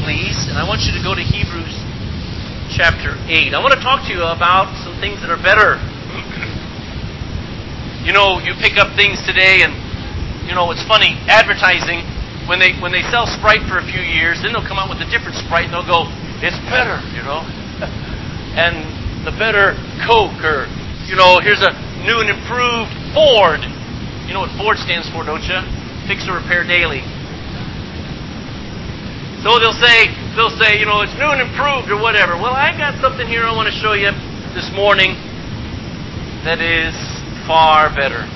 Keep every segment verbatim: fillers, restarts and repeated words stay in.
please, and I want you to go to Hebrews chapter eight. I want to talk to you about some things that are better. You know, you pick up things today, and you know, it's funny, advertising, when they when they sell Sprite for a few years, then they'll come out with a different Sprite, and they'll go, it's better, you know. And the better Coke, or, you know, here's a new and improved Ford. You know what Ford stands for, don't you? Fix or repair daily. So they'll say, they'll say, you know, it's new and improved or whatever. Well, I got something here I want to show you this morning that is far better.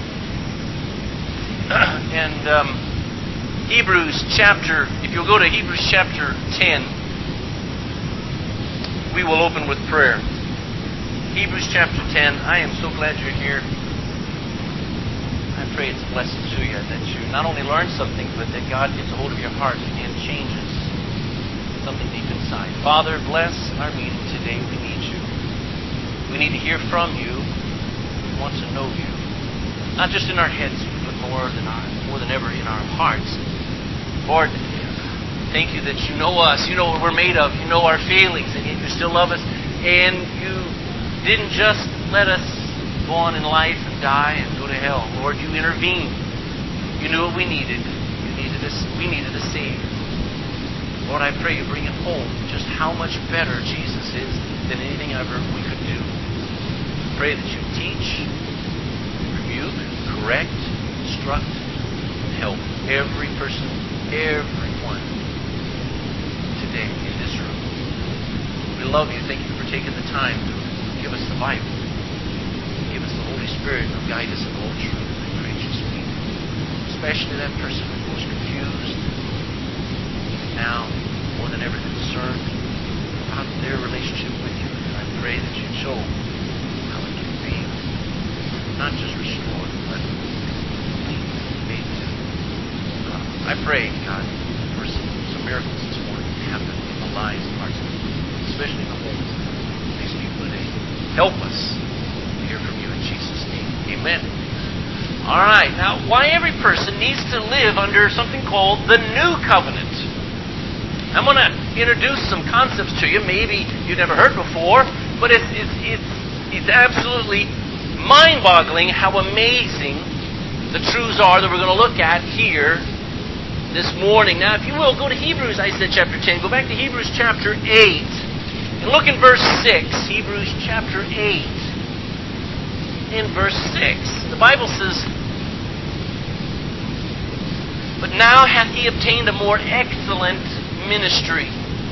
And um, Hebrews chapter, if you'll go to Hebrews chapter ten, we will open with prayer. Hebrews chapter ten, I am so glad you're here. I pray it's a blessing to you, that you not only learn something, but that God gets a hold of your heart and changes something deep inside. Father, bless our meeting today. We need you. We need to hear from you. We want to know you. Not just in our heads, but more than our, more than ever in our hearts. Lord, thank you that you know us. You know what we're made of. You know our feelings, and yet you still love us. And you didn't just let us go on in life and die and go to hell. Lord, you intervened. You knew what we needed. You needed us. We needed a Savior. Lord, I pray you bring it home just how much better Jesus is than anything ever we could do. Pray that you teach, rebuke, correct, instruct, and help every person, everyone today in this room. We love you. Thank you for taking the time to give us the Bible. Give us the Holy Spirit to guide us in all truth. I pray you speak, especially that person who was confused, now more than ever concerned about their relationship with you. And I pray that you show how it can be not just restored, but completely made new. Uh, I pray, God, for some, some miracles this morning to happen in the lives of our people, especially in the homes of these people today. Help us to hear from you in Jesus' name. Amen. All right. Now, why every person needs to live under something called the New Covenant. I'm going to introduce some concepts to you maybe you've never heard before, but it's it's it's it's absolutely mind-boggling how amazing the truths are that we're going to look at here this morning. Now, if you will, go to Hebrews, I said chapter ten. Go back to Hebrews chapter eight and look in verse six. Hebrews chapter eight in verse six. The Bible says, "But now hath he obtained a more excellent ministry,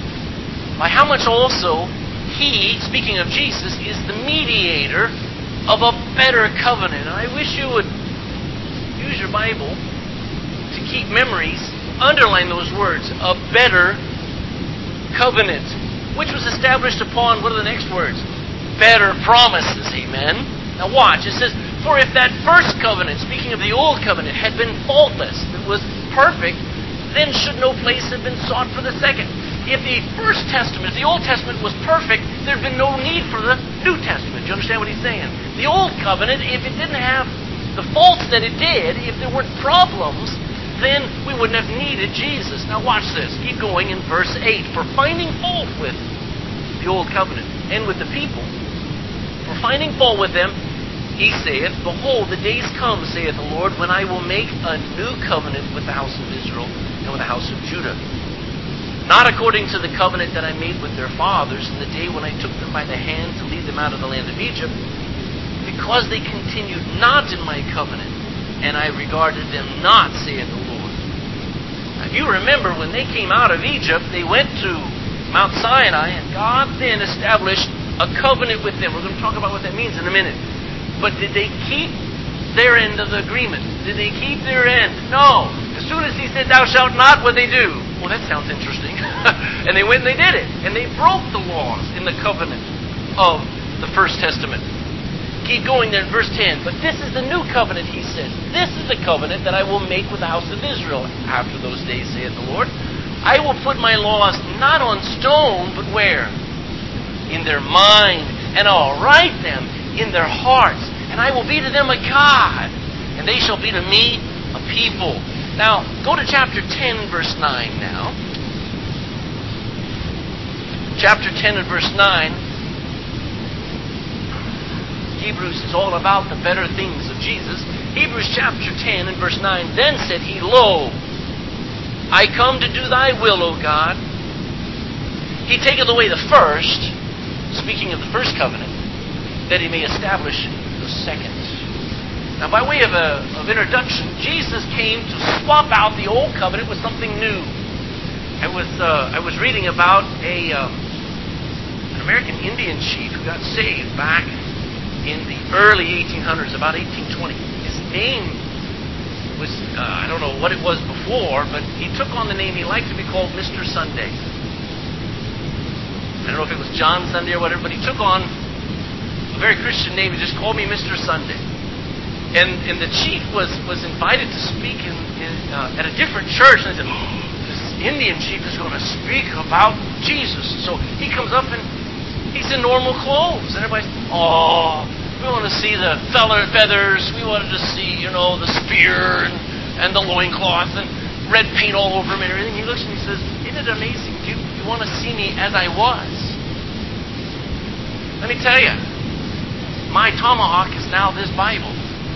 by how much also he," speaking of Jesus, "is the mediator of a better covenant." And I wish you would use your Bible to keep memories, underline those words, "a better covenant," which was established upon, what are the next words? Better promises, amen? Now watch, it says, "For if that first covenant," speaking of the old covenant, "had been faultless," it was perfect, "then should no place have been sought for the second." If the first testament, if the Old Testament was perfect, there'd been no need for the New Testament. Do you understand what he's saying? The Old Covenant, if it didn't have the faults that it did, if there weren't problems, then we wouldn't have needed Jesus. Now watch this. Keep going in verse eight. "For finding fault with the Old Covenant and with the people, for finding fault with them, he saith, Behold, the days come, saith the Lord, when I will make a new covenant with the house of Israel and with the house of Judah. Not according to the covenant that I made with their fathers in the day when I took them by the hand to lead them out of the land of Egypt, because they continued not in my covenant, and I regarded them not, saith the Lord." Now, if you remember, when they came out of Egypt, they went to Mount Sinai, and God then established a covenant with them. We're going to talk about what that means in a minute. But did they keep their end of the agreement? Did they keep their end? No. As soon as he said, "Thou shalt not," what they do? Well, that sounds interesting. And they went and they did it. And they broke the laws in the covenant of the First Testament. Keep going there in verse ten. "But this is the new covenant," he says. "This is the covenant that I will make with the house of Israel after those days, saith the Lord. I will put my laws not on stone, but where? In their mind. And I'll write them in their hearts. And I will be to them a God, and they shall be to me a people." Now, go to chapter ten, verse nine now. chapter ten and verse nine, Hebrews is all about the better things of Jesus. Hebrews chapter ten and verse nine, then said he, Lo, I come to do thy will, O God. He taketh away the first, speaking of the first covenant, that he may establish the second. Now, by way of, a, of introduction, Jesus came to swap out the old covenant with something new. I was uh, I was reading about a um, an American Indian chief who got saved back in the early eighteen hundreds, about eighteen twenty. His name was, uh, I don't know what it was before, but he took on the name, he liked to be called Mister Sunday. I don't know if it was John Sunday or whatever, but he took on a very Christian name. He just called me Mister Sunday. And and the chief was, was invited to speak in, in, uh, at a different church, and they said, oh, this Indian chief is going to speak about Jesus. So he comes up and he's in normal clothes, and everybody's, oh, we want to see the feather feathers, we wanted to see, you know, the spear and, and the loincloth and red paint all over him and everything. He looks and he says, isn't it amazing? Do you, you want to see me as I was? Let me tell you, my tomahawk is now this Bible.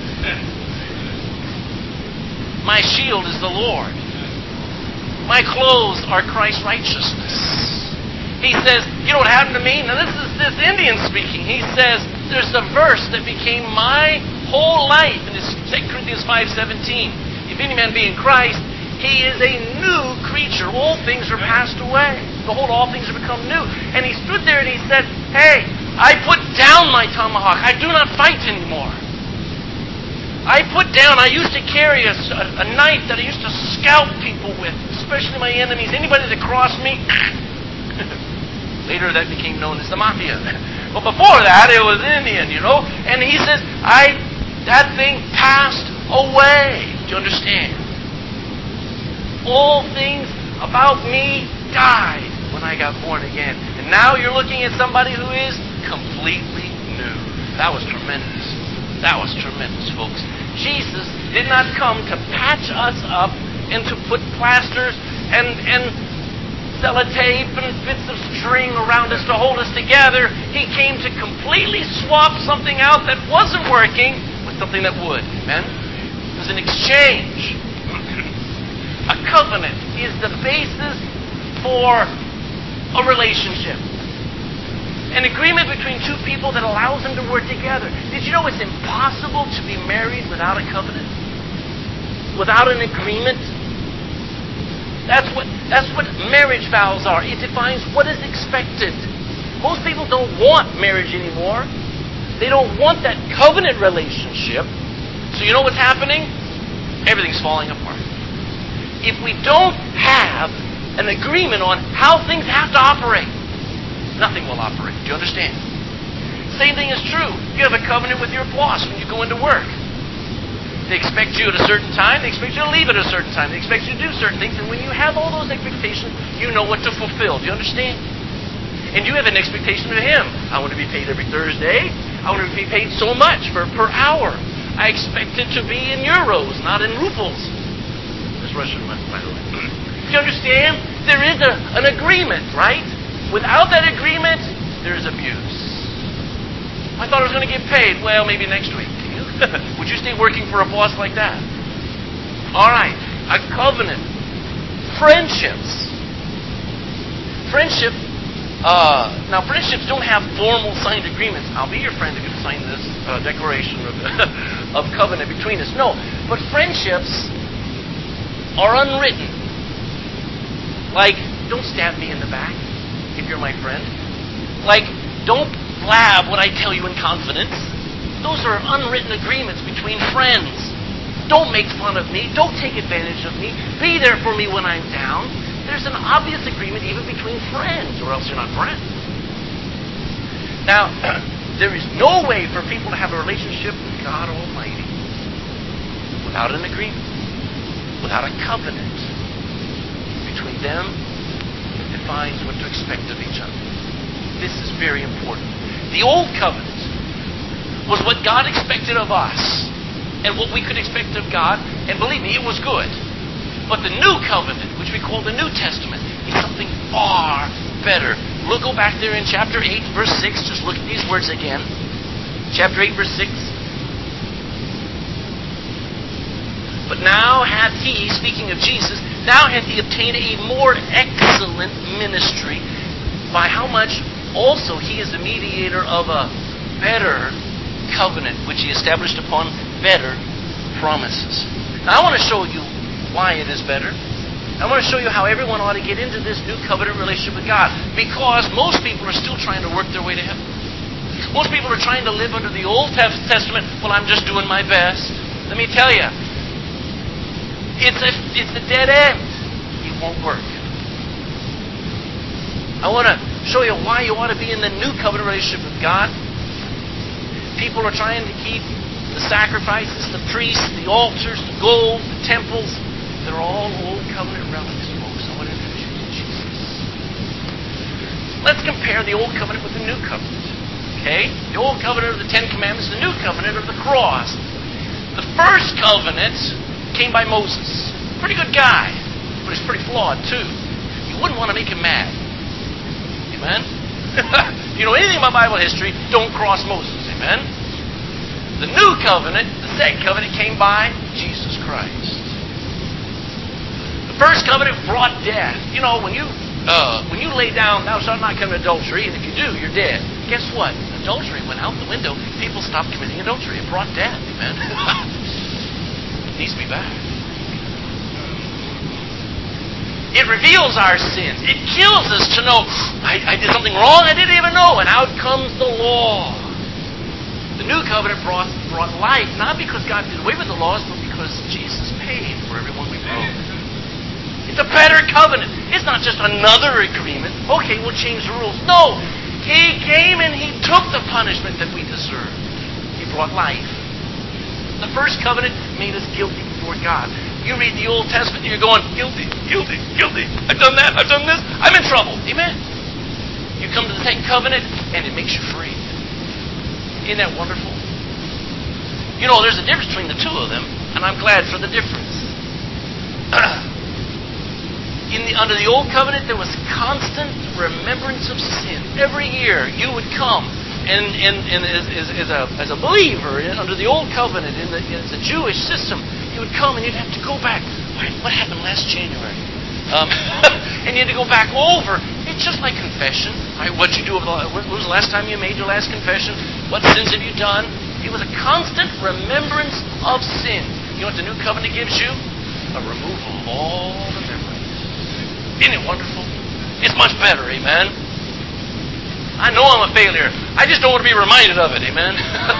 My shield is the Lord. My clothes are Christ's righteousness. He says, you know what happened to me? Now this is this Indian speaking. He says, there's a verse that became my whole life. And it's Second Corinthians five seventeen. If any man be in Christ, he is a new creature. All things are passed away. Behold, all things are become new. And he stood there and he said, hey, I put down my tomahawk. I do not fight anymore. I put down, I used to carry a, a, a knife that I used to scalp people with, especially my enemies, anybody that crossed me. Later that became known as the mafia. But before that, it was Indian, you know. And he says, I, that thing passed away. Do you understand? All things about me died when I got born again. And now you're looking at somebody who is completely new. That was tremendous. That was tremendous, folks. Jesus did not come to patch us up and to put plasters and, and sellotape and bits of string around us to hold us together. He came to completely swap something out that wasn't working with something that would. Amen? It was an exchange. A covenant is the basis for a relationship. An agreement between two people that allows them to work together. Did you know it's impossible to be married without a covenant? Without an agreement? That's what that's what marriage vows are. It defines what is expected. Most people don't want marriage anymore. They don't want that covenant relationship. So you know what's happening? Everything's falling apart. If we don't have an agreement on how things have to operate, nothing will operate. Do you understand? Same thing is true. You have a covenant with your boss when you go into work. They expect you at a certain time. They expect you to leave at a certain time. They expect you to do certain things. And when you have all those expectations, you know what to fulfill. Do you understand? And you have an expectation of him. I want to be paid every Thursday. I want to be paid so much for per hour. I expect it to be in euros, not in rubles. That's Russian, by the way. Do you understand? There is a, an agreement, right? Without that agreement, there's abuse. I thought I was going to get paid. Well, maybe next week. Can you? Would you stay working for a boss like that? All right. A covenant. Friendships. Friendship. Uh, now, friendships don't have formal signed agreements. I'll be your friend if you sign this uh, declaration of, of covenant between us. No. But friendships are unwritten. Like, don't stab me in the back if you're my friend. Like, don't blab what I tell you in confidence. Those are unwritten agreements between friends. Don't make fun of me. Don't take advantage of me. Be there for me when I'm down. There's an obvious agreement even between friends, or else you're not friends. Now, there is no way for people to have a relationship with God Almighty without an agreement, without a covenant between them. Defines what to expect of each other. This is very important. The old covenant was what God expected of us and what we could expect of God, and believe me, it was good. But the new covenant, which we call the New Testament, is something far better. We'll go back there in chapter eight, verse six. Just look at these words again. Chapter eight, verse six. But now hath he, speaking of Jesus, now hath he obtained a more excellent ministry, by how much also he is the mediator of a better covenant, which he established upon better promises. Now I want to show you why it is better. I want to show you how everyone ought to get into this new covenant relationship with God. Because most people are still trying to work their way to heaven. Most people are trying to live under the Old Testament. Well, I'm just doing my best. Let me tell you, it's a, it's a dead end. It won't work. I want to show you why you ought to be in the new covenant relationship with God. People are trying to keep the sacrifices, the priests, the altars, the gold, the temples. They're all old covenant relics, folks. I want to introduce you to Jesus. Let's compare the old covenant with the new covenant. Okay? The old covenant of the Ten Commandments, the new covenant of the cross. The first covenant came by Moses. Pretty good guy, but he's pretty flawed too. You wouldn't want to make him mad. Amen? If you know anything about Bible history, don't cross Moses. Amen? The new covenant, the second covenant, came by Jesus Christ. The first covenant brought death. You know, when you uh, when you lay down, thou shalt not commit adultery, and if you do, you're dead. Guess what? Adultery went out the window. People stopped committing adultery. It brought death. Amen? It needs to be back. It reveals our sins. It kills us to know, I, I did something wrong I didn't even know, and out comes the law. The new covenant brought, brought life, not because God did away with the laws, but because Jesus paid for everyone we broke. It's a better covenant. It's not just another agreement. Okay, we'll change the rules. No! He came and He took the punishment that we deserved. He brought life. The first covenant made us guilty before God. You read the Old Testament and you're going, guilty, guilty, guilty. I've done that, I've done this. I'm in trouble. Amen. You come to the second covenant and it makes you free. Isn't that wonderful? You know, there's a difference between the two of them, and I'm glad for the difference. In the, under the Old Covenant, there was constant remembrance of sin. Every year, you would come, and, and, and as, as, as, a, as a believer in, under the Old Covenant, in the, as a Jewish system, you would come and you'd have to go back. What happened last January? Um, and you had to go back over. It's just like confession. Right? What you do? When was the last time you made your last confession? What sins have you done? It was a constant remembrance of sin. You know what the new covenant gives you? A removal of all the memories. Isn't it wonderful? It's much better, amen? I know I'm a failure. I just don't want to be reminded of it, amen?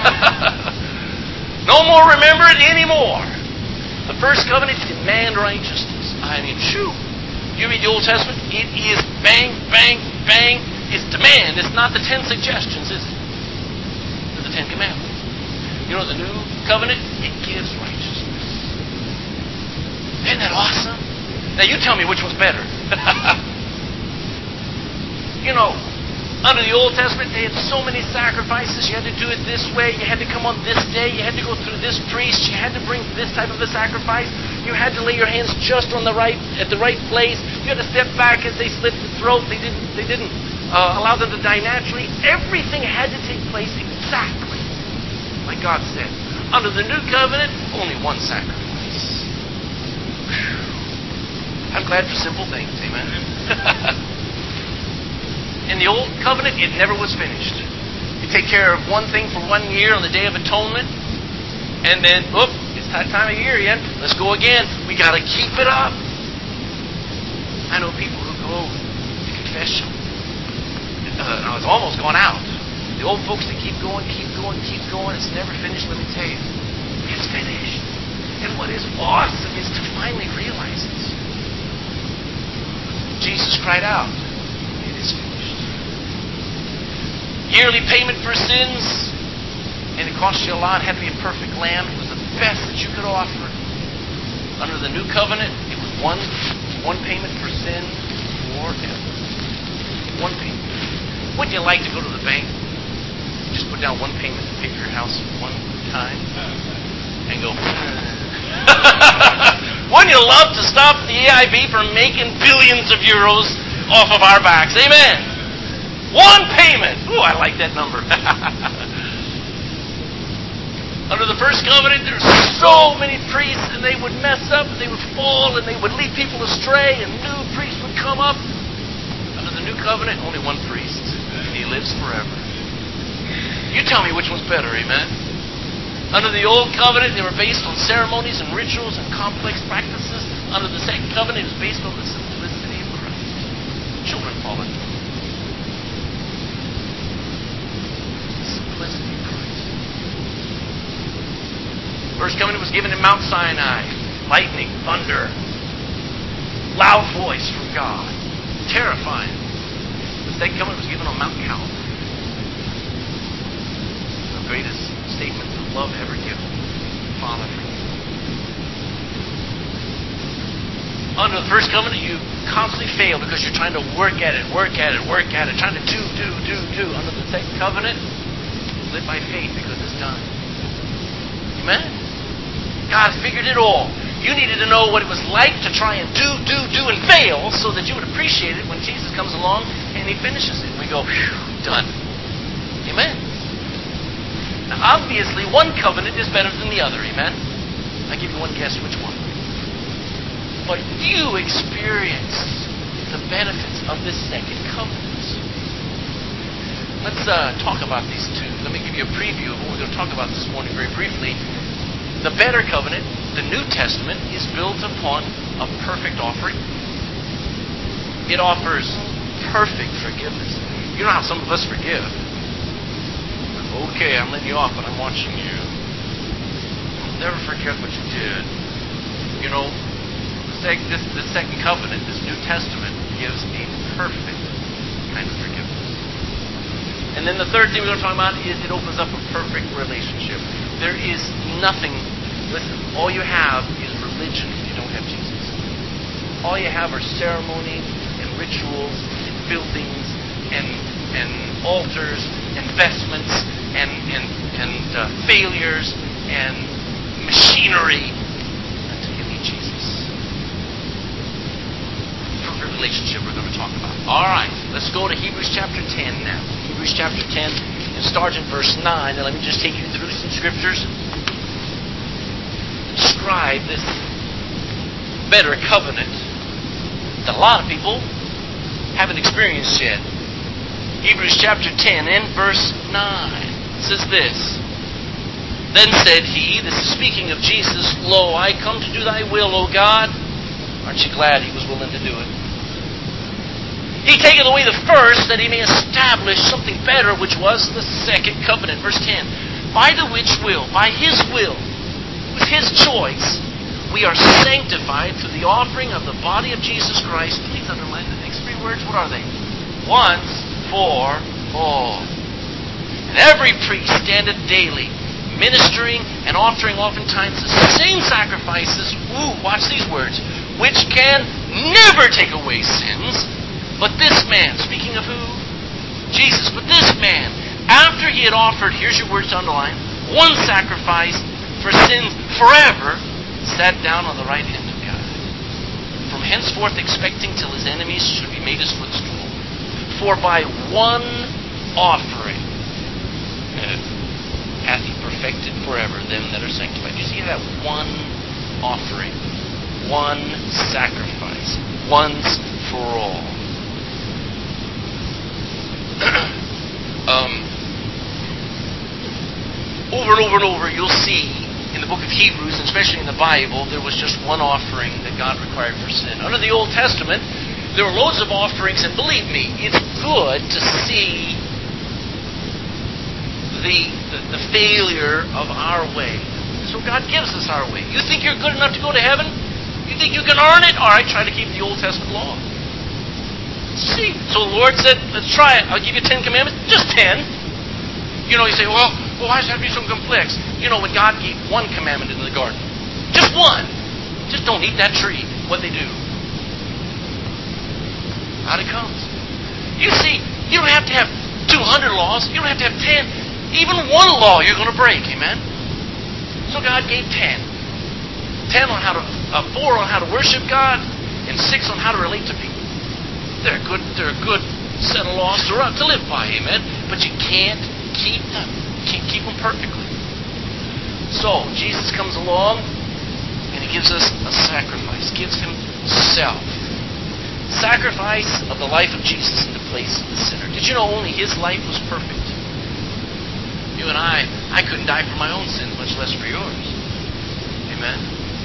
No more remember it anymore. The first covenant demand righteousness. I mean, shoo. You read the Old Testament, it is bang, bang, bang. It's demand. It's not the ten suggestions, is it? It's the Ten Commandments. You know the new covenant? It gives righteousness. Isn't that awesome? Now you tell me which one's better. You know, under the Old Testament, they had so many sacrifices. You had to do it this way. You had to come on this day. You had to go through this priest. You had to bring this type of a sacrifice. You had to lay your hands just on the right, at the right place. You had to step back as they slit the throat. They didn't, they didn't uh, allow them to die naturally. Everything had to take place exactly like God said. Under the new covenant, only one sacrifice. Whew. I'm glad for simple things. Amen. In the Old Covenant, it never was finished. You take care of one thing for one year on the Day of Atonement, and then, whoop, it's that time of year again. Let's go again. We got to keep it up. I know people who go to confession. Uh, now, it's almost gone out. The old folks, they keep going, keep going, keep going. It's never finished, let me tell you. It's finished. And what is awesome is to finally realize it. Jesus cried out, it is finished. Yearly payment for sins, and it cost you a lot. It had to be a perfect lamb. It was the best that you could offer. Under the new covenant, it was one, one payment for sin forever. One payment. Wouldn't you like to go to the bank, just put down one payment and pay for your house one time, and go, wouldn't you love to stop the E I B from making billions of euros off of our backs? Amen. One payment. Ooh, I like that number. Under the first covenant, there's so many priests, and they would mess up, and they would fall, and they would lead people astray, and new priests would come up. Under the new covenant, only one priest. He lives forever. You tell me which one's better, amen? Under the old covenant, they were based on ceremonies and rituals and complex practices. Under the second covenant, it was based on the simplicity of Christ. Children follow him. The simplicity of Christ. First covenant was given in Mount Sinai. Lightning, thunder, loud voice from God. Terrifying. The second covenant was given on Mount Calvary. The greatest statement of love ever given. Father, forgive me. Under the first covenant, you constantly fail because you're trying to work at it, work at it, work at it, trying to do, do, do, do. Under the second covenant, live by faith because it's done. Amen? God figured it all. You needed to know what it was like to try and do, do, do, and fail so that you would appreciate it when Jesus comes along and He finishes it. We go, phew, done. Amen? Now, obviously, one covenant is better than the other. Amen? I give you one guess which one. But you experienced the benefits of this second covenant. Let's uh, talk about these two. Let me give you a preview of what we're going to talk about this morning very briefly. The better covenant, the New Testament, is built upon a perfect offering. It offers perfect forgiveness. You know how some of us forgive. Okay, I'm letting you off, but I'm watching you. Never forget what you did. You know, the this, the second covenant, this New Testament, gives a perfect kind of forgiveness. And then the third thing we're going to talk about is it opens up a perfect relationship. There is nothing, listen, all you have is religion if you don't have Jesus. All you have are ceremonies and rituals and buildings and and altars and vestments and and, and uh, failures and machinery until you meet Jesus. Perfect relationship we're going to talk about. All right, let's go to Hebrews chapter ten now. Hebrews chapter ten, and start in verse nine, and let me just take you through some scriptures. Describe this better covenant that a lot of people haven't experienced yet. Hebrews chapter ten and verse nine says this. Then said he, this is speaking of Jesus, Lo, I come to do thy will, O God. Aren't you glad he was willing to do it? He taketh away the first that he may establish something better, which was the second covenant. Verse ten. By the which will, by his will, with his choice, we are sanctified through the offering of the body of Jesus Christ. Please underline the next three words. What are they? Once for all. And every priest standeth daily, ministering and offering oftentimes the same sacrifices. Ooh, watch these words. Which can never take away sins. But this man, speaking of who? Jesus. But this man, after he had offered, here's your words to underline, one sacrifice for sins forever, sat down on the right hand of God. From henceforth expecting till his enemies should be made his footstool. For by one offering uh, hath he perfected forever them that are sanctified. You see that? One offering. One sacrifice. Once for all. um, over and over and over you'll see in the book of Hebrews, and especially in the Bible, there was just one offering that God required for sin. Under the Old Testament, there were loads of offerings, and believe me, it's good to see the, the, the failure of our way. So God gives us our way. You think you're good enough to go to heaven? You think you can earn it? All right, try to keep the Old Testament law. See, so the Lord said, let's try it. I'll give you ten commandments. Just ten. You know, you say, well, well, why does it have to be so complex? You know, when God gave one commandment in the garden, just one, just don't eat that tree. What they do? Out it comes. You see, you don't have to have two hundred laws. You don't have to have ten. Even one law you're going to break. Amen? So God gave ten. Ten on how to, uh, four on how to worship God, and six on how to relate to people. They're good, they're good set a law to live by, amen? But you can't keep them. You can't keep them perfectly. So, Jesus comes along, and He gives us a sacrifice, gives Himself. Sacrifice of the life of Jesus in the place of the sinner. Did you know only His life was perfect? You and I, I couldn't die for my own sins, much less for yours. Amen?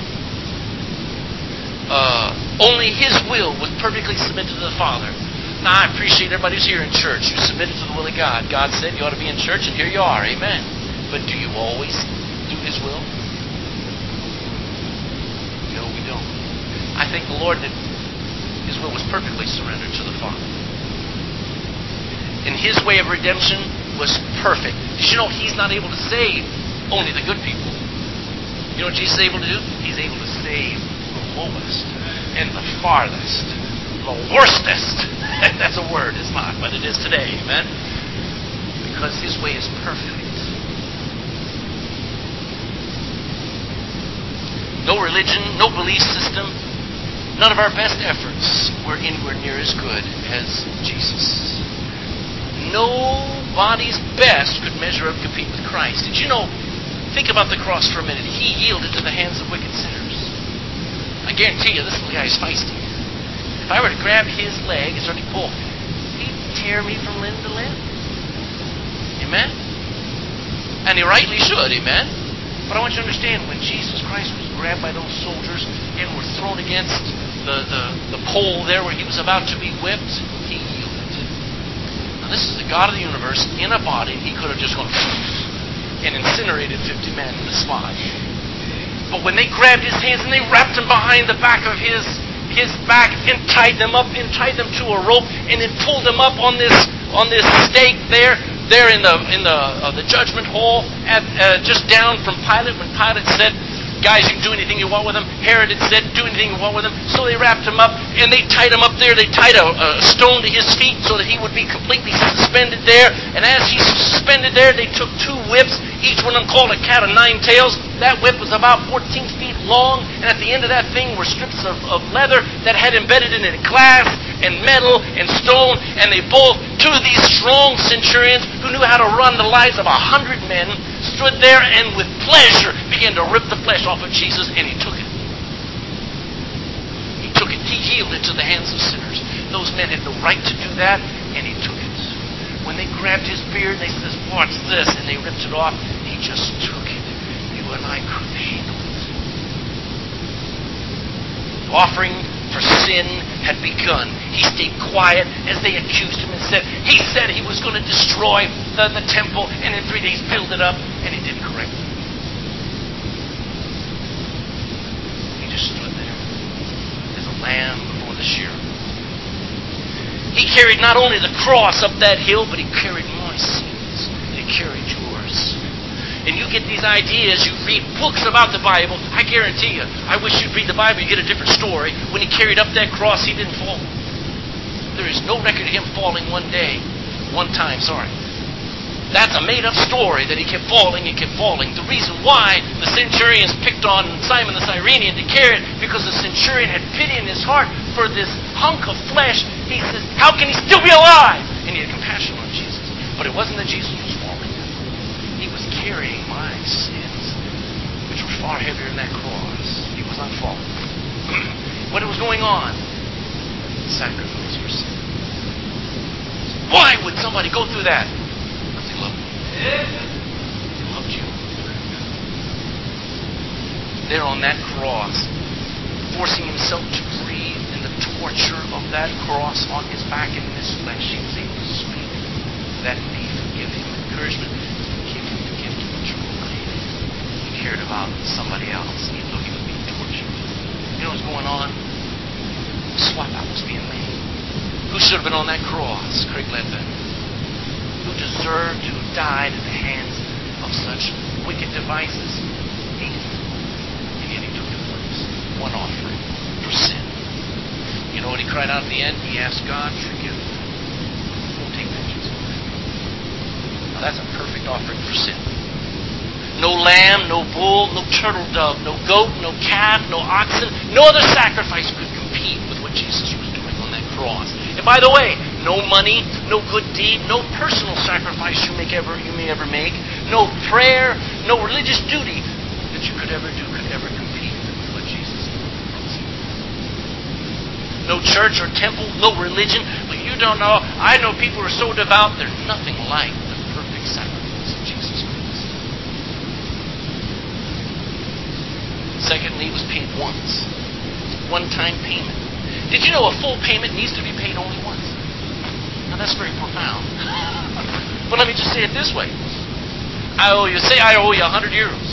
Uh, only His will was perfectly submitted to the Father. Now, I appreciate everybody who's here in church. You submitted to the will of God. God said you ought to be in church, and here you are. Amen. But do you always do His will? No, we don't. I think the Lord did. His will was perfectly surrendered to the Father. And His way of redemption was perfect. Did you know He's not able to save only the good people? You know what Jesus is able to do? He's able to save the lowest and the farthest, the worstest. That's a word. It's not, but it is today. Amen? Because His way is perfect. No religion, no belief system, none of our best efforts were anywhere near as good as Jesus. Nobody's best could measure up, compete with Christ. Did you know, think about the cross for a minute. He yielded to the hands of wicked sinners. I guarantee you, this little guy is feisty. If I were to grab his leg and start to pull, he'd tear me from limb to limb. Amen? And he rightly should, amen? But I want you to understand, when Jesus Christ was grabbed by those soldiers and was thrown against the, the, the pole there where He was about to be whipped, He yielded. Now, this is the God of the universe in a body. He could have just gone and incinerated fifty men in the spot. But when they grabbed His hands and they wrapped Him behind the back of His his back and tied them up and tied them to a rope and then pulled them up on this on this stake there, there in the in the uh, the judgment hall, at uh, just down from Pilate, when Pilate said, "Guys, you can do anything you want with him." Herod had said, "Do anything you want with him." So they wrapped Him up, and they tied Him up there. They tied a, a stone to His feet so that He would be completely suspended there. And as He's suspended there, they took two whips, each one of them called a cat of nine tails. That whip was about fourteen feet long, and at the end of that thing were strips of, of leather that had embedded in it glass and metal and stone. And they both, two of these strong centurions who knew how to run the lives of a hundred men, stood there and with pleasure began to rip the flesh off of Jesus, and He took it. He took it. He yielded to the hands of sinners. Those men had no right to do that, and He took it. When they grabbed His beard, they said, "Watch this," and they ripped it off. He just took it. You and I couldn't handle it. The offering for sin had begun. He stayed quiet as they accused Him and said, He said He was going to destroy the, the temple and in three days build it up, and He didn't correct them. He just stood there as a lamb before the shearer. He carried not only the cross up that hill, but He carried my sins. He carried yours. And you get these ideas, you read books about the Bible, I guarantee you, I wish you'd read the Bible, you get a different story. When He carried up that cross, He didn't fall. There is no record of Him falling one day, one time, sorry. That's a made-up story that He kept falling and kept falling. The reason why the centurions picked on Simon the Cyrenian to carry it, because the centurion had pity in his heart for this hunk of flesh. He says, "How can he still be alive?" And he had compassion on Jesus. But it wasn't that Jesus was falling. He was carrying my sins, which were far heavier than that cross. He was not falling. What was going on? Sacrifice for sin. Why would somebody go through that? Because He loved me. He loved you. There on that cross, forcing Himself to breathe in the torture of that cross on His back and in His flesh, He was able to speak that need, give Him encouragement, give Him the gift of eternal life. He cared about somebody else, even though He was being tortured. You know what's going on? The swap out was being made. Who should have been on that cross? Craig Ledbetter. Who deserved to have died at the hands of such wicked devices? He did. And yet He took the place. One offering for sin. You know what He cried out at the end? He asked God, "Forgive them. Don't take vengeance on them." Now that's a perfect offering for sin. No lamb, no bull, no turtle dove, no goat, no calf, no oxen. No other sacrifice could compete with what Jesus was doing on that cross. And by the way, no money, no good deed, no personal sacrifice you make ever you may ever make, no prayer, no religious duty that you could ever do could ever compete with what Jesus did. No church or temple, no religion. But you don't know. I know people who are so devout, they're nothing like the perfect sacrifice of Jesus Christ. Secondly, it was paid once. One-time payment. Did you know a full payment needs to be paid only once? Now that's very profound. But let me just say it this way. I owe you, say I owe you one hundred euros.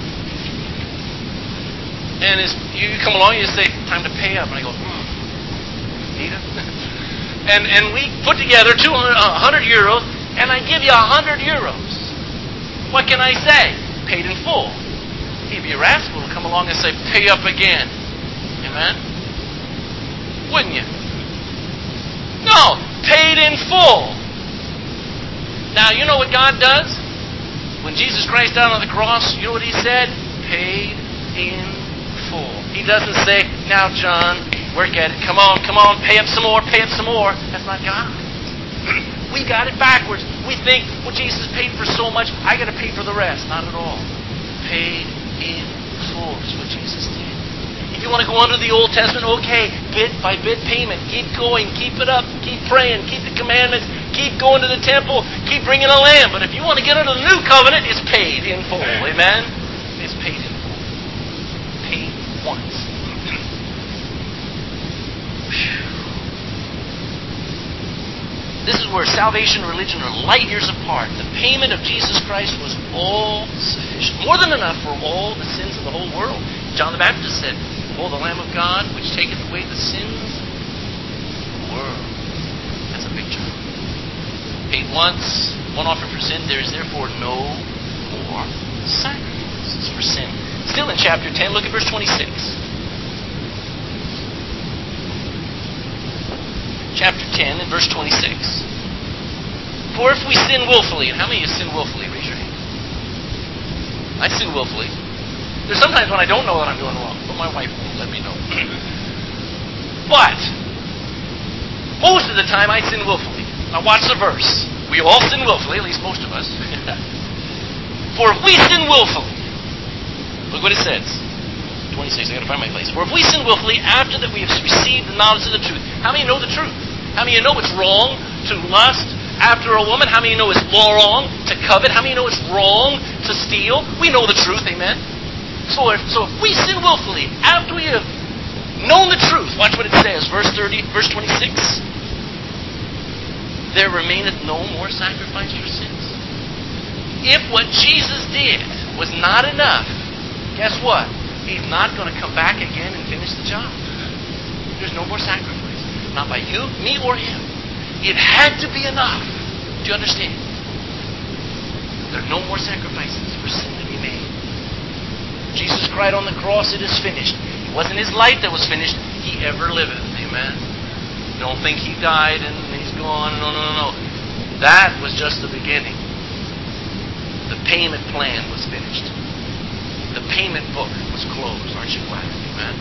And as you come along, you say, time to pay up. And I go, hmm, need it? and, and we put together two hundred, one hundred euros, and I give you one hundred euros. What can I say? Paid in full. He'd be a rascal to come along and say, pay up again. Amen? Wouldn't you? No, paid in full. Now, you know what God does? When Jesus Christ died on the cross, you know what He said? Paid in full. He doesn't say, now, John, work at it. Come on, come on, pay up some more, pay up some more. That's not God. We got it backwards. We think, well, Jesus paid for so much, I got to pay for the rest. Not at all. Paid in full is what Jesus did. If you want to go under the Old Testament, okay, bit by bit payment. Keep going, keep it up, keep praying, keep the commandments, keep going to the temple, keep bringing a lamb. But if you want to get under the new covenant, it's paid in full. Amen? It's paid in full. Paid once. This is where salvation and religion are light years apart. The payment of Jesus Christ was all sufficient. More than enough for all the sins of the whole world. John the Baptist said, "Behold the Lamb of God, which taketh away the sins of the world." That's a big job. Paid once, one offered for sin. There is therefore no more sacrifices for sin. Still in chapter ten, look at verse twenty-six. Chapter ten and verse twenty-six. For if we sin willfully, and how many of you sin willfully? Raise your hand. I sin willfully. There's sometimes when I don't know that I'm doing wrong, but my wife won't let me know. But most of the time I sin willfully. Now watch the verse. We all sin willfully, at least most of us. For if we sin willfully, look what it says. twenty-six, I gotta find my place. For if we sin willfully after that we have received the knowledge of the truth. How many know the truth? How many know it's wrong to lust after a woman? How many know it's wrong to covet? How many know it's wrong to steal? We know the truth, amen? So if, so if we sin willfully after we have known the truth, watch what it says, verse thirty, verse twenty-six. There remaineth no more sacrifice for sins. If what Jesus did was not enough, guess what? He's not going to come back again and finish the job. There's no more sacrifice. Not by you, me, or him. It had to be enough. Do you understand? There are no more sacrifices for sin to be made. Jesus cried on the cross, it is finished. It wasn't his life that was finished. He ever liveth. Amen? Don't think he died and he's gone. No, no, no, no. That was just the beginning. The payment plan was finished. The payment book was closed. Aren't you glad? Amen?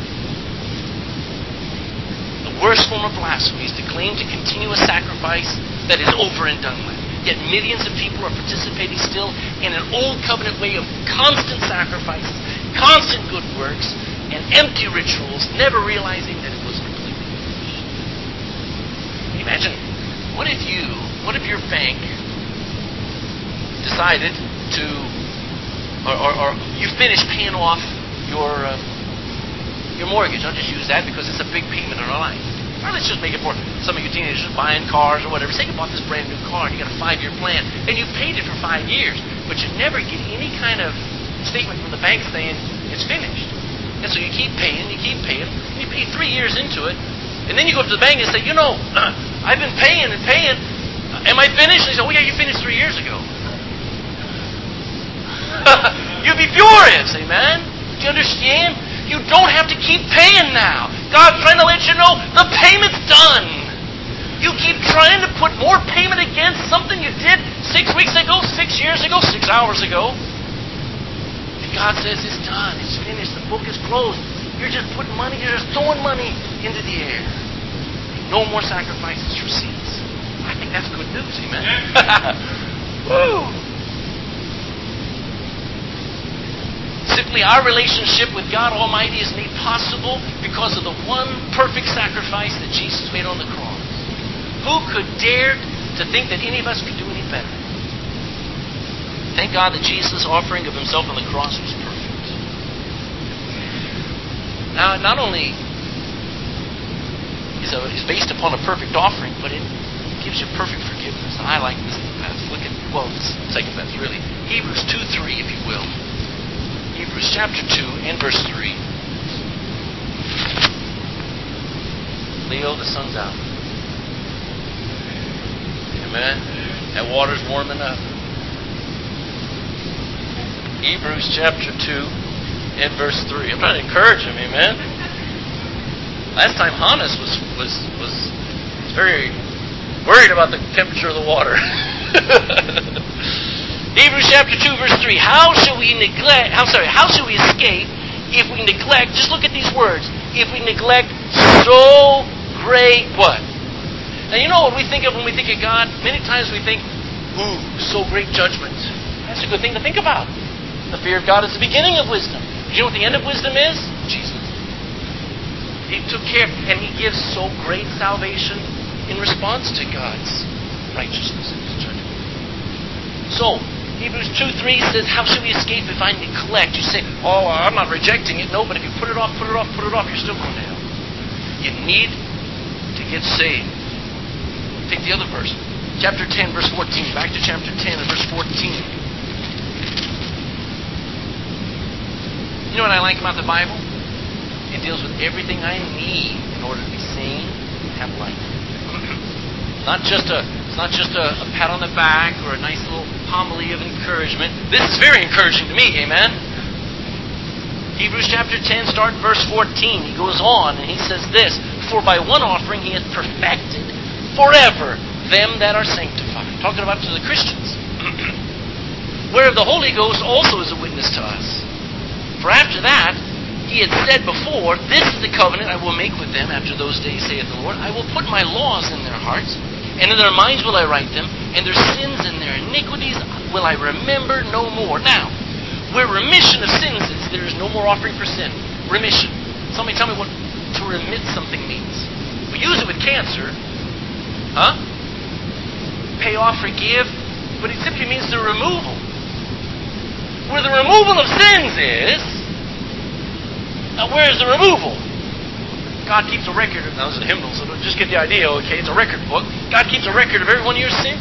The worst form of blasphemy is to claim to continue a sacrifice that is over and done with. Yet millions of people are participating still in an old covenant way of constant sacrifices, constant good works, and empty rituals, never realizing that it was completely finished. Imagine, what if you, what if your bank decided to, or, or, or you finished paying off your uh, your mortgage? I'll just use that because it's a big payment in our life. Or let's just make it for some of you teenagers buying cars or whatever. Say you bought this brand new car and you got a five-year plan and you paid it for five years, but you never get any kind of statement from the bank saying it's finished. And so you keep paying, you keep paying, and you pay three years into it, and then you go up to the bank and say, you know, uh, I've been paying and paying. Uh, am I finished? And they say, oh yeah, you finished three years ago. You'd be furious, amen? Do you understand? You don't have to keep paying now. God's trying to let you know the payment's done. You keep trying to put more payment against something you did six weeks ago, six years ago, six hours ago. And God says it's done. It's finished. The book is closed. You're just putting money, you're just throwing money into the air. No more sacrifices for sins. I think that's good news, amen? Woo! Simply our relationship with God Almighty is made possible because of the one perfect sacrifice that Jesus made on the cross. Who could dare to think that any of us could do any better? Thank God that Jesus' offering of himself on the cross was perfect. Now, not only is it based upon a perfect offering, but it gives you perfect forgiveness. And I like this passage. Look at, well, it's second passage, really. Hebrews two three, if you will. Hebrews chapter two and verse three. Leo, the sun's out. Amen. That water's warm enough. Hebrews chapter two and verse three. I'm trying to encourage him, amen. Last time Hannes was was was very worried about the temperature of the water. Hebrews chapter two, verse three. How shall we neglect I'm sorry, how shall we escape if we neglect, just look at these words, if we neglect so great what? Now you know what we think of when we think of God? Many times we think, ooh, so great judgment. That's a good thing to think about. The fear of God is the beginning of wisdom. You know what the end of wisdom is? Jesus. He took care, and He gives so great salvation in response to God's righteousness and His judgment. So, Hebrews two three says, how should we escape if I neglect? You say, oh, I'm not rejecting it. No, but if you put it off, put it off, put it off, you're still going to hell. You need to get saved. Take the other verse. Chapter ten, verse fourteen. Back to chapter ten and verse fourteen. You know what I like about the Bible? It deals with everything I need in order to be sane and have life. Not just a, it's not just a, a pat on the back or a nice little homily of encouragement. This is very encouraging to me, amen? Hebrews chapter ten, start verse fourteen. He goes on and he says this, for by one offering he hath perfected forever them that are sanctified. Talking about to the Christians. Whereof the Holy Ghost also is a witness to us. For after that, he had said before, this is the covenant I will make with them after those days, saith the Lord. I will put my laws in their hearts, and in their minds will I write them, and their sins and their iniquities will I remember no more. Now, where remission of sins is, there is no more offering for sin. Remission. Somebody tell me what to remit something means. We use it with cancer. Huh? Pay off, forgive. But it simply means the removal. Where the removal of sins is, now where is the removal? God keeps a record of, now this is a hymnal, so don't just get the idea, okay? It's a record book. God keeps a record of every one of your sins.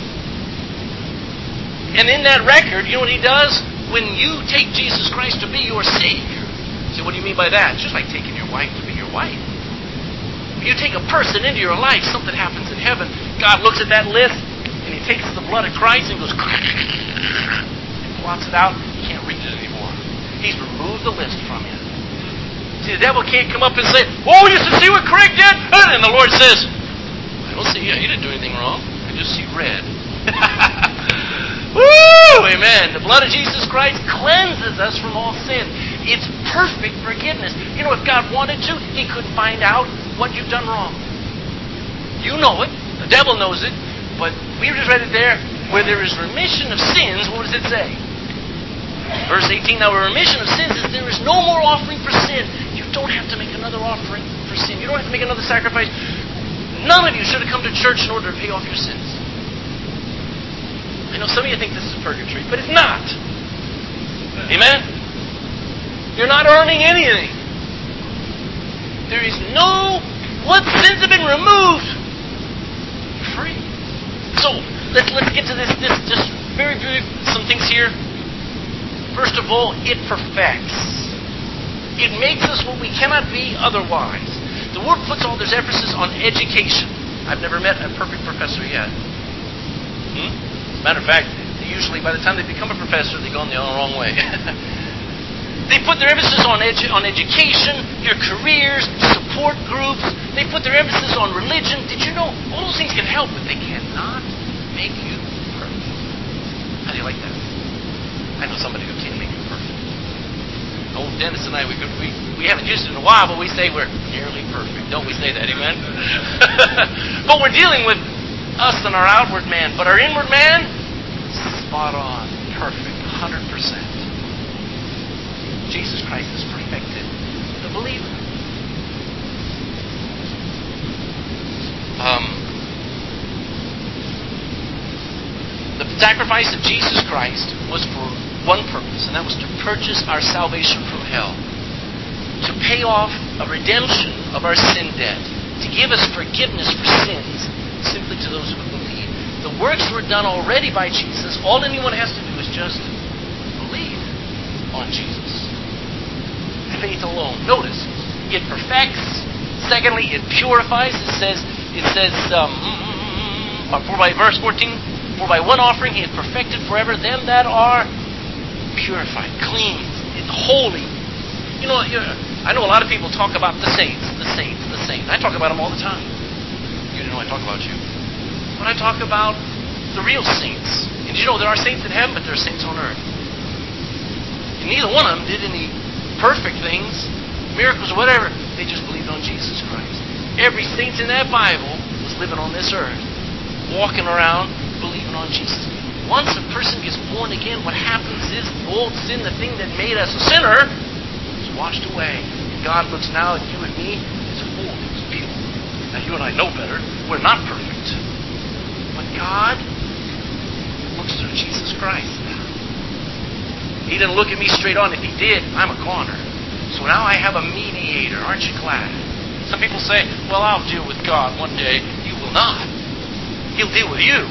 And in that record, you know what He does? When you take Jesus Christ to be your Savior. So what do you mean by that? It's just like taking your wife to be your wife. You take a person into your life, something happens in heaven. God looks at that list, and He takes the blood of Christ and goes, and blots it out. You can't read it anymore. He's removed the list from you. See, the devil can't come up and say, oh, you see what Craig did? And the Lord says, I don't see you. You didn't do anything wrong. I just see red. Woo! Amen. The blood of Jesus Christ cleanses us from all sin. It's perfect forgiveness. You know, if God wanted to, He could find out what you've done wrong. You know it. The devil knows it. But we just read it there. Where there is remission of sins, what does it say? Verse eighteen, now a remission of sins is there is no more offering for sin. You don't have to make another offering for sin. You don't have to make another sacrifice. None of you should have come to church in order to pay off your sins. I know some of you think this is purgatory, but it's not. Amen? You're not earning anything. There is no, once sins have been removed, you're free. So, let's let's get to this, this just very brief, some things here. First of all, it perfects. It makes us what we cannot be otherwise. The word puts all this emphasis on education. I've never met a perfect professor yet. Hmm? Matter of fact, they usually, by the time they become a professor, they've gone the wrong way. They put their emphasis on edu- on education, your careers, support groups. They put their emphasis on religion. Did you know all those things can help, but they cannot make you perfect? How do you like that? I know somebody who can't make you perfect. Old Dennis and I, we, we, we haven't used it in a while, but we say we're nearly perfect. Don't we say that, amen? But we're dealing with us and our outward man. But our inward man, spot on, perfect, one hundred percent. Jesus Christ has perfected the believer. Um, the sacrifice of Jesus Christ was for one purpose, and that was to purchase our salvation from hell, to pay off a redemption of our sin debt, to give us forgiveness for sins simply to those who believe. The works were done already by Jesus. All anyone has to do is just believe on Jesus. Faith alone. Notice, it perfects. Secondly, it purifies. It says, it says, um, for by verse fourteen, for by one offering he hath perfected forever them that are purified, clean, holy. You know, I know a lot of people talk about the saints, the saints, the saints. I talk about them all the time. You didn't know I talk about you. But I talk about the real saints. And you know, there are saints in heaven, but there are saints on earth. And neither one of them did any perfect things, miracles or whatever. They just believed on Jesus Christ. Every saint in that Bible was living on this earth, walking around, believing on Jesus. Once a person gets born again, what happens is the old sin, the thing that made us a sinner, is washed away. And God looks now at you and me as holy, as pure. Now you and I know better. We're not perfect. But God looks through Jesus Christ. He didn't look at me straight on. If He did, I'm a goner. So now I have a mediator. Aren't you glad? Some people say, well, I'll deal with God one day. You will not. He'll deal with you.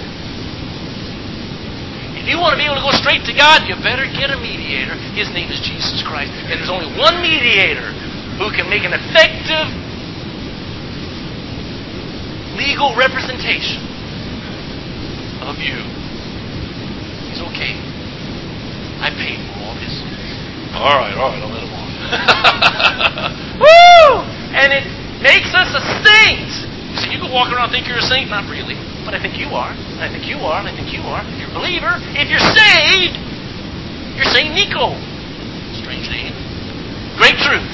If you want to be able to go straight to God, you better get a mediator. His name is Jesus Christ. And there's only one mediator who can make an effective legal representation of you. He's okay. I paid for all his sins. All right, all right, I'll let him on. Woo! And it makes us a saint. So you can walk around and think you're a saint? Not really. But I think you are. And I think you are. And I think you are. If you're a believer, if you're saved, you're Saint Nico. Strange name. Great truth.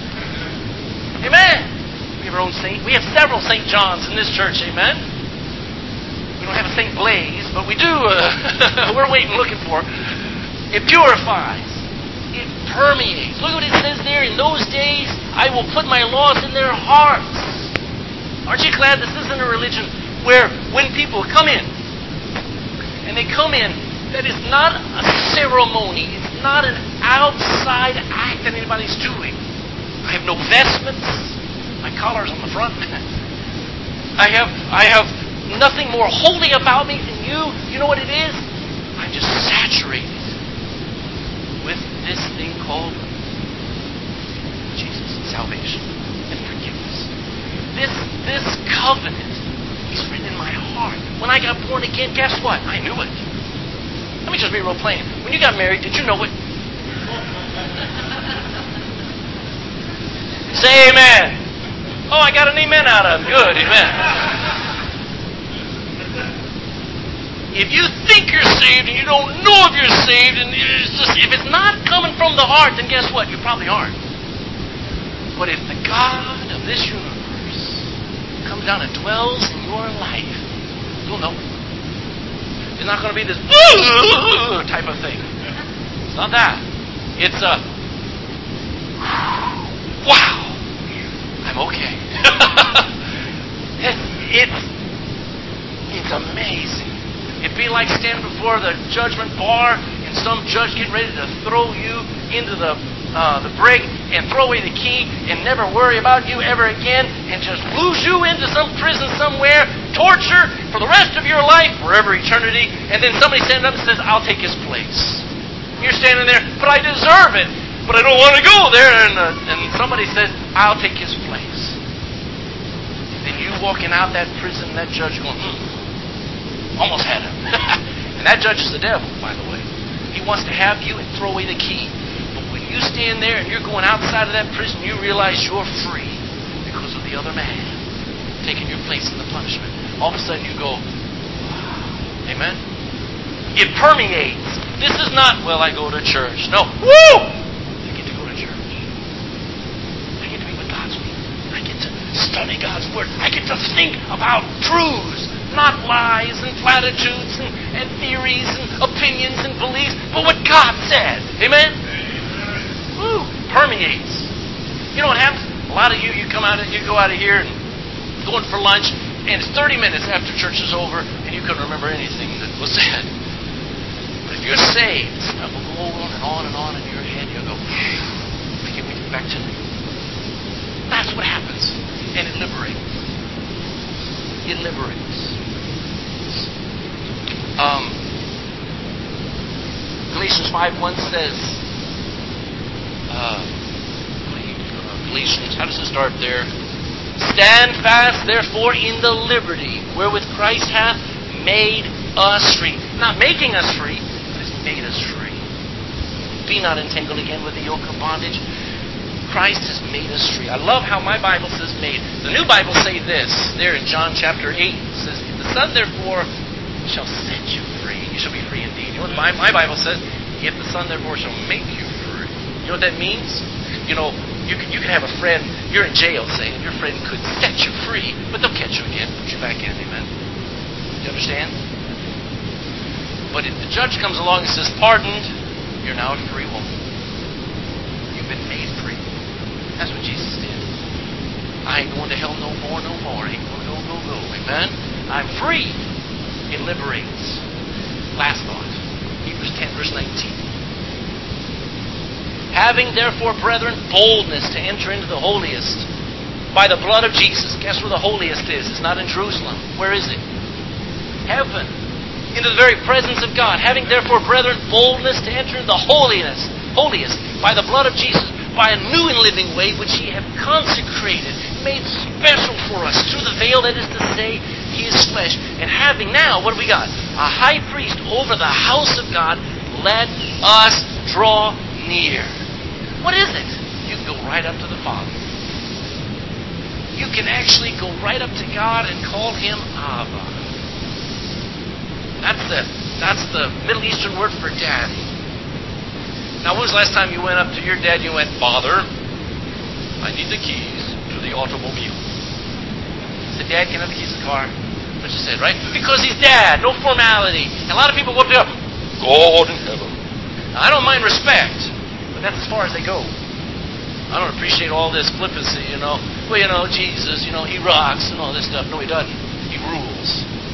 Amen. We have our own saint. We have several Saint Johns in this church. Amen. We don't have a Saint Blaise, but we do. Uh, we're waiting, looking for. It purifies. It permeates. Look what it says there. In those days, I will put my laws in their hearts. Aren't you glad this isn't a religion where when people come in, and they come in, that is not a ceremony. It's not an outside act that anybody's doing. I have no vestments. My collar's on the front. I have I have nothing more holy about me than you. You know what it is? I'm just saturated with this thing called Jesus, salvation, and forgiveness. This this covenant is written in my heart. When I got born again, guess what? I knew it. Let me just be real plain. When you got married, did you know it? Say amen. Oh, I got an amen out of him. Good, amen. If you think you're saved and you don't know if you're saved, and it's just, if it's not coming from the heart, then guess what? You probably aren't. But if the God of this universe comes down and dwells in your life, you'll know. It's not going to be this type of thing. It's not that. It's a wow. I'm okay. it, it's it's amazing. It'd be like standing before the judgment bar and some judge getting ready to throw you into the uh, the brig and throw away the key and never worry about you ever again and just lose you into some prison somewhere, torture for the rest of your life, forever eternity, and then somebody stands up and says, I'll take his place. You're standing there, but I deserve it, but I don't want to go there, and, uh, and somebody says, I'll take his place. And then you walking out that prison, that judge going, hmm, almost had him. And that judge is the devil, by the way. He wants to have you and throw away the key. But when you stand there and you're going outside of that prison, you realize you're free because of the other man taking your place in the punishment. All of a sudden you go, wow. Amen? It permeates. This is not, well, I go to church. No. Woo! I get to go to church. study God's Word. I get to think about truths, not lies and platitudes and, and theories and opinions and beliefs, but what God said. Amen? Woo, permeates. You know what happens? A lot of you, you come out, you go out of here and going for lunch, and it's thirty minutes after church is over, and you couldn't remember anything that was said. But if you're saved, stuff will go on and on and on in your head. You'll go, I can't wait to get back to it. That's what happens. And it liberates. It liberates. Um, Galatians five one says, uh, Galatians, how does it start there? Stand fast, therefore, in the liberty wherewith Christ hath made us free. Not making us free, but has made us free. Be not entangled again with the yoke of bondage. Christ has made us free. I love how my Bible says made. The New Bible say this, there in John chapter eight. It says, the Son therefore shall set you free. You shall be free indeed. You know what my, my Bible says? If the Son therefore shall make you free. You know what that means? You know, you could, you could have a friend, you're in jail, say, and your friend could set you free, but they'll catch you again, put you back in, amen? You understand? But if the judge comes along and says, pardoned, you're now a free woman. You've been made free. That's what Jesus did. I ain't going to hell no more, no more. I ain't going to go, go, go. Amen? I'm free. It liberates. Last thought. Hebrews ten, verse nineteen. Having therefore, brethren, boldness to enter into the holiest by the blood of Jesus. Guess where the holiest is? It's not in Jerusalem. Where is it? Heaven. Into the very presence of God. Having therefore, brethren, boldness to enter into the holiest, holiest by the blood of Jesus, by a new and living way which ye have consecrated, made special for us through the veil, that is to say, his flesh. And having now, what have we got? A high priest over the house of God, let us draw near. What is it? You can go right up to the Father. You can actually go right up to God and call Him Abba. That's the that's the Middle Eastern word for daddy. Now, when was the last time you went up to your dad and you went, Father, I need the keys to the automobile? He said, Dad, can I have the keys to the car? What you said, right? Because he's dad, no formality. And a lot of people go up to him, God in heaven. Now, I don't mind respect, but that's as far as they go. I don't appreciate all this flippancy, you know. Well, you know, Jesus, you know, He rocks and all this stuff. No, He doesn't. He rules.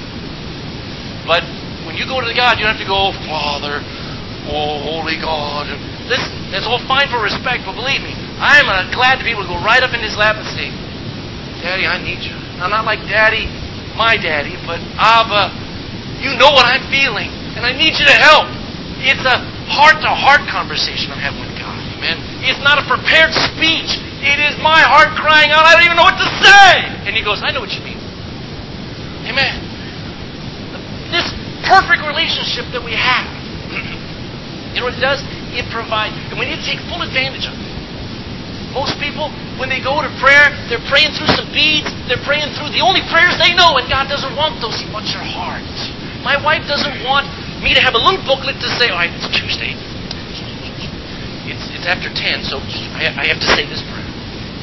But when you go to the God, you don't have to go, Father, oh, holy God. Listen, that's all fine for respect, but believe me, I'm uh, glad to be able to go right up in His lap and say, Daddy, I need you. Now, not like Daddy, my daddy, but Abba, you know what I'm feeling, and I need you to help. It's a heart-to-heart conversation I'm having with God. Amen? It's not a prepared speech. It is my heart crying out, I don't even know what to say. And He goes, I know what you mean. Amen. This perfect relationship that we have, you know what it does? It provides, and we need to take full advantage of it. Most people, when they go to prayer, they're praying through some beads, they're praying through the only prayers they know, and God doesn't want those. He wants your heart. My wife doesn't want me to have a little booklet to say, all right, it's Tuesday. It's it's after ten, so I, I have to say this prayer.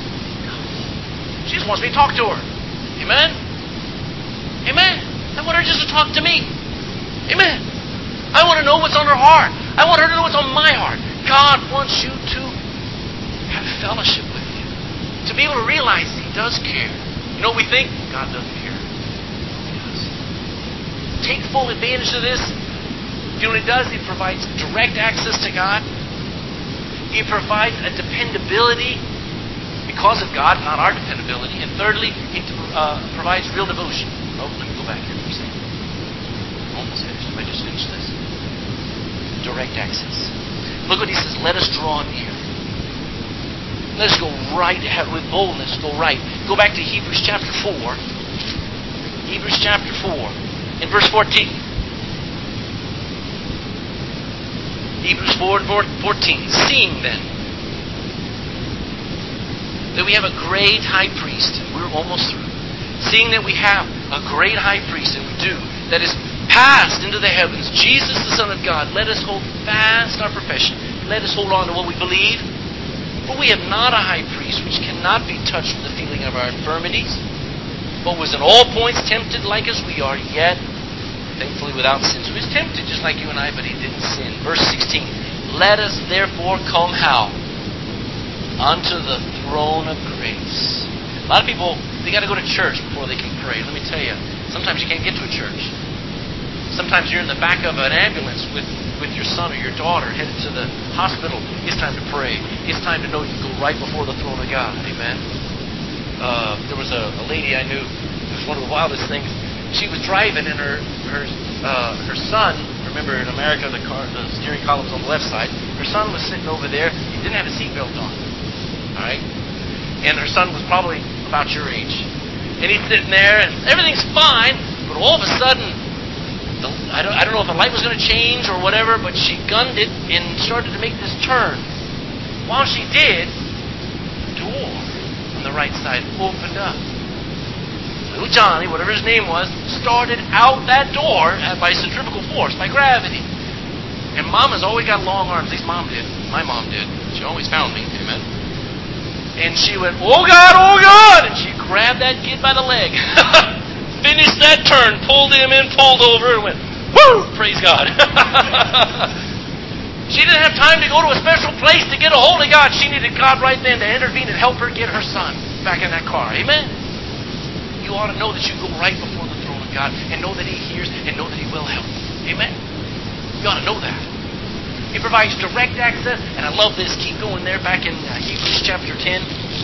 She just wants me to talk to her. Amen? Amen. I want her just to talk to me. Amen. I want to know what's on her heart. I want her to know what's on my heart. God wants you to have fellowship with Him. To be able to realize He does care. You know what we think? God doesn't care. He does. Take full advantage of this. You know what it does? It provides direct access to God. It provides a dependability because of God, not our dependability. And thirdly, it uh, provides real devotion. Oh, let me go back here for a second. I'm almost finished. If I just finish this. Direct access. Look what He says. Let us draw near. Let us go right, with boldness, go right. Go back to Hebrews chapter four. Hebrews chapter four. In verse fourteen. Hebrews four and fourteen. Seeing then that we have a great high priest, and we're almost through. Seeing that we have a great high priest, and we do, that is passed into the heavens, Jesus the Son of God, let us hold fast our profession. Let us hold on to what we believe. For we have not a high priest which cannot be touched with the feeling speaking of our infirmities, but was in all points tempted like as we are, yet thankfully without sin. So he was tempted just like you and I, but he didn't sin. Verse sixteen. Let us therefore come how? Unto the throne of grace. A lot of people, they got to go to church before they can pray. Let me tell you, sometimes you can't get to a church. Sometimes you're in the back of an ambulance with, with your son or your daughter headed to the hospital. It's time to pray. It's time to know you can go right before the throne of God. Amen. Uh, there was a, a lady I knew. It was one of the wildest things. She was driving, and her her uh, her son. Remember, in America, the car, the steering column was on the left side. Her son was sitting over there. He didn't have a seatbelt on. All right, and her son was probably about your age, and he's sitting there, and everything's fine. But all of a sudden, the, I don't I don't know if the light was going to change or whatever, but she gunned it and started to make this turn. While she did, the door on the right side opened up. Little Johnny, whatever his name was, started out that door by centrifugal force, by gravity. And Mama's always got long arms. At least Mom did. My mom did. She always found me. Amen. And she went, oh God, oh God! And she grabbed that kid by the leg. Finished that turn, pulled him in, pulled over, and went, woo! Praise God. She didn't have time to go to a special place to get a hold of God. She needed God right then to intervene and help her get her son back in that car. Amen? You ought to know that you go right before the throne of God and know that He hears and know that He will help you. Amen? You ought to know that. He provides direct access, and I love this. Keep going there back in uh, Hebrews chapter ten.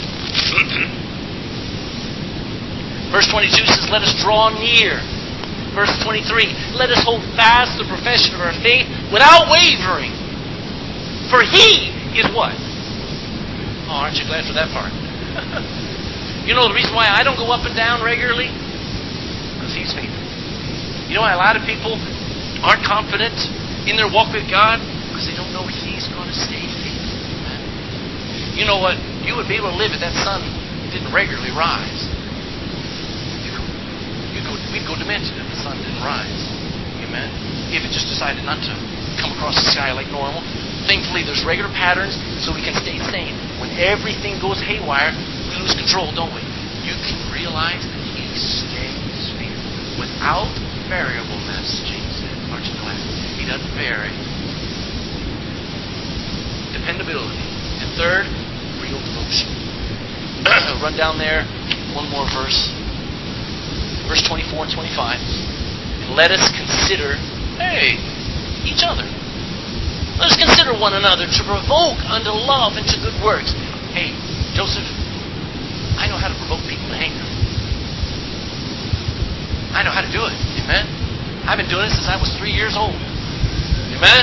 Verse twenty-two says, let us draw near. Verse twenty-three, let us hold fast the profession of our faith without wavering. For He is what? Oh, aren't you glad for that part? You know the reason why I don't go up and down regularly? Because He's faithful. You know why a lot of people aren't confident in their walk with God? Because they don't know He's going to stay faithful. Amen? You know what? You would be able to live if that sun didn't regularly rise. You'd go, you'd go, we'd go demented if the sun didn't rise. Amen? If it just decided not to come across the sky like normal. Thankfully, there's regular patterns so we can stay sane. When everything goes haywire, we lose control, don't we? You can realize that He stays faithful without variableness, James said. Aren't you glad? He doesn't vary. Dependability. And third, real devotion. Run down there, one more verse. Verse twenty-four and twenty-five. And let us consider, hey, each other. Let us consider one another to provoke unto love and to good works. Hey, Joseph, I know how to provoke people to anger. I know how to do it. Amen? I've been doing it since I was three years old. Amen?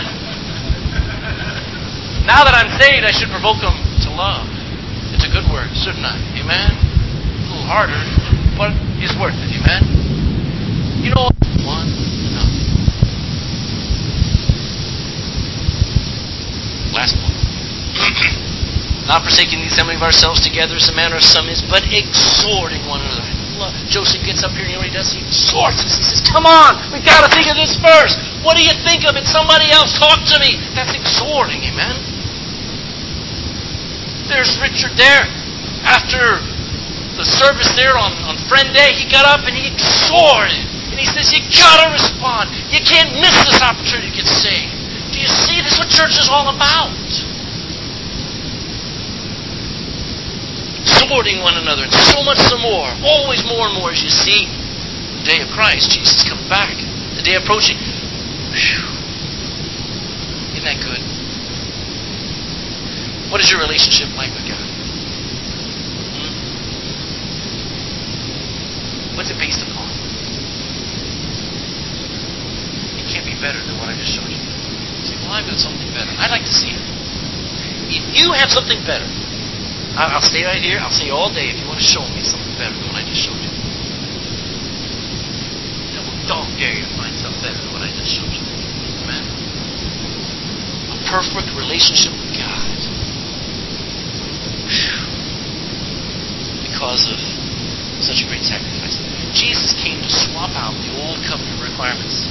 Now that I'm saved, I should provoke them to love and to good works, shouldn't I? Amen? A little harder, but it's worth it. Amen? You know, one another. Last one. Not forsaking the assembling of ourselves together as the manner of some is, but exhorting one another. Joseph gets up here and you know what he does? He exhorts us. He says, come on, we've got to think of this first. What do you think of it? Somebody else talk to me. That's exhorting, amen? There's Richard there. After the service there on, on Friend Day, he got up and he exhorted. And he says, you got to respond. You can't miss this opportunity to get saved. Do you see? This is what church is all about. Exhorting one another, and so much some more. Always more and more as you see the day of Christ. Jesus coming back. The day approaching. Whew. Isn't that good? What is your relationship like with God? Hmm? What's it based upon? It can't be better than what I just showed you. You say, well, I've got something better. I'd like to see it. If you have something better, I'll stay right here. I'll stay all day if you want to show me something better than what I just showed you. I will dog dare you to find something better than what I just showed you. Amen? A perfect relationship with God. Whew. Because of such a great sacrifice. Jesus came to swap out the old covenant requirements.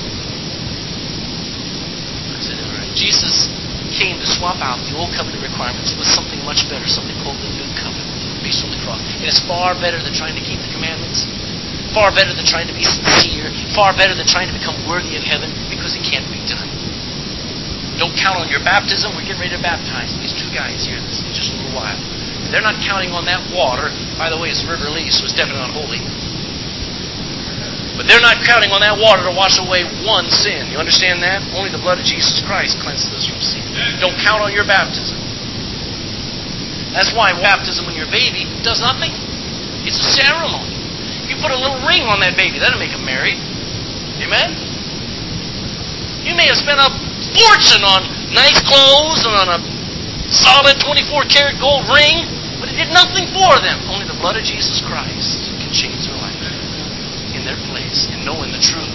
I said it right. Jesus came to swap out the old covenant requirements with something much better, something called the new covenant. based on the cross. And it's far better than trying to keep the commandments. Far better than trying to be sincere. Far better than trying to become worthy of heaven, because it can't be done. Don't count on your baptism. We're getting ready to baptize these two guys here in just a little while. They're not counting on that water. By the way, it's river Lee, so it's definitely not holy. But they're not counting on that water to wash away one sin. You understand that? Only the blood of Jesus Christ cleanses us from sin. Don't count on your baptism. That's why baptism when you're a baby does nothing. It's a ceremony. You put a little ring on that baby, that'll make him married. Amen? You may have spent a fortune on nice clothes and on a solid twenty-four karat gold ring, but it did nothing for them. Only the blood of Jesus Christ can change their life in their place and knowing the truth.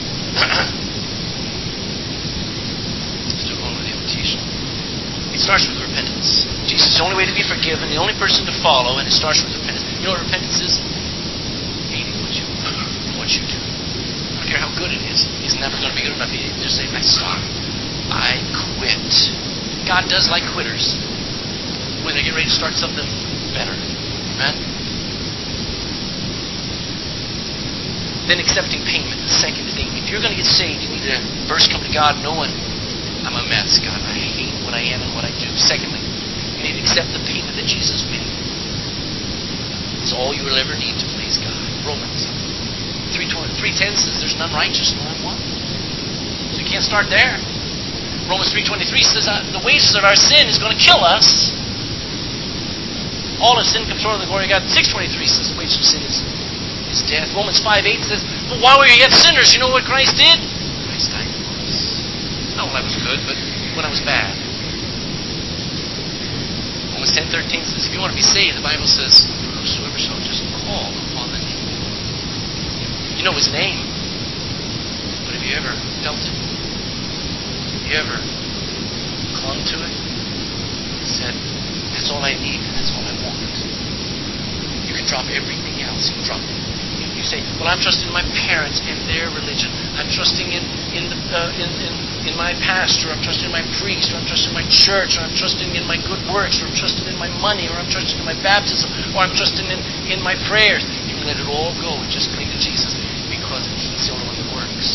Still going with the invitation. It starts with repentance. Jesus is the only way to be forgiven, the only person to follow, and it starts with repentance. You know what repentance is? Hating what you, what you do. I don't care how good it is. It's never going to be good enough. You just say, I stop. I quit. God does like quitters when they get ready to start something better. Amen? Then accepting payment. The second thing. If you're going to get saved, you need to first come to God knowing I'm a mess. God, I hate what I am and what I do. Secondly, you need to accept the payment that Jesus made. It's all you will ever need to please God. Romans three ten says there's none righteous, no not one. So you can't start there. Romans three twenty-three says uh, the wages of our sin is going to kill us. All of sin comes short of the glory of God. six twenty-three says the wages of sin is, is death. Romans five eight says, but while we were yet sinners, you know what Christ did? Christ died for us. Not when I was good, but when I was bad. Romans ten thirteen says, if you want to be saved, the Bible says, whosoever shall just call upon the name. You know his name, but have you ever felt it? Have you ever clung to it and said, that's all I need, that's all I want? You can drop everything else. You can drop it. You say, well, I'm trusting my parents and their religion. I'm trusting in in, the, uh, in in in my pastor. I'm trusting in my priest. Or I'm trusting in my church. Or I'm trusting in my good works. Or I'm trusting in my money. Or I'm trusting in my baptism. Or I'm trusting in, in my prayers. You can let it all go and just cling to Jesus, because He's the only one that works.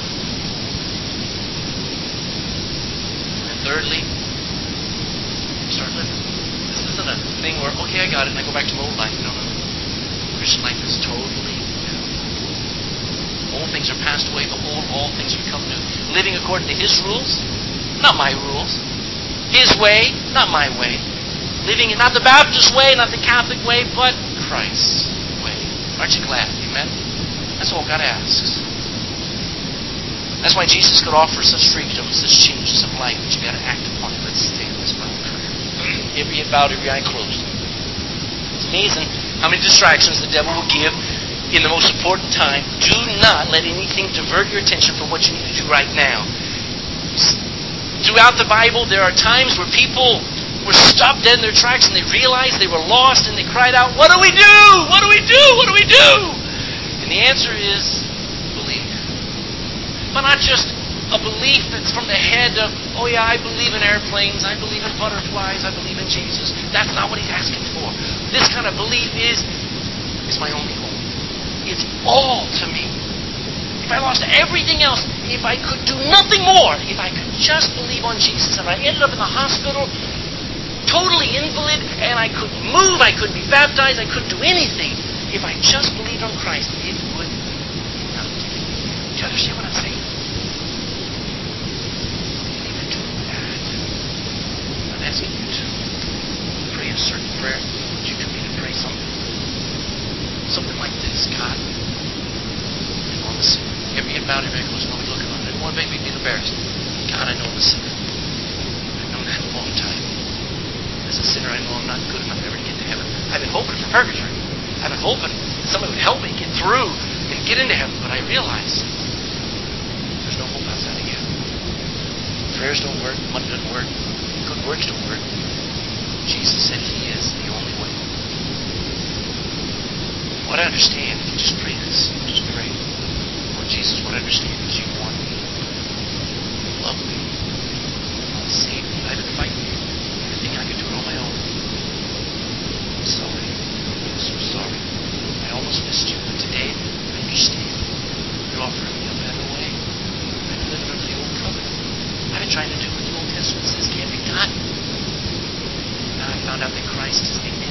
And thirdly, start living. This isn't a thing where, okay, I got it, and I go back to my old life. No, no, no. Christian life is totally new. Old things are passed away. Behold, all things are become new. Living according to His rules, not my rules. His way, not my way. Living in not the Baptist way, not the Catholic way, but Christ's way. Aren't you glad? Amen? That's all God asks. That's why Jesus could offer such freedom, such changes of life, but you got to act upon it. Let's stand this Bible prayer. Every head bowed, every eye closed. It's amazing how many distractions the devil will give in the most important time. Do not let anything divert your attention from what you need to do right now. Throughout the Bible, there are times where people were stopped dead in their tracks and they realized they were lost and they cried out, what do we do? What do we do? What do we do? And the answer is believe. But not just a belief that's from the head of, oh yeah, I believe in airplanes, I believe in butterflies, I believe in Jesus. That's not what He's asking for. This kind of belief is, is my only hope. It's all to me. If I lost everything else, if I could do nothing more, if I could just believe on Jesus, and I ended up in the hospital, totally invalid, and I couldn't move, I couldn't be baptized, I couldn't do anything. If I just believed on Christ, it would not do. Do you understand what I'm saying? You need to do that. I'm asking you to pray a certain prayer. Would you commit to pray something? Something like this. God, I know I'm a sinner. Every head bowed, every eye closed, nobody looking on it. I don't want to make me feel embarrassed. God, I know I'm a sinner. I've known that a long time. As a sinner, I know I'm not good enough ever to get to heaven. I've been hoping for purgatory. I've been hoping that somebody would help me get through and get into heaven. But I realize there's no hope outside of you. Prayers don't work. Money doesn't work. Good works don't work. Jesus said He is the only way. What I understand, if you just pray this, just pray. Lord Jesus, what I understand is You want me. You love me. You want to save me. I've been fighting You. I think I could do it on my own. I'm sorry. trying to do what the Old Testament says can't be done. Now I found out that Christ is the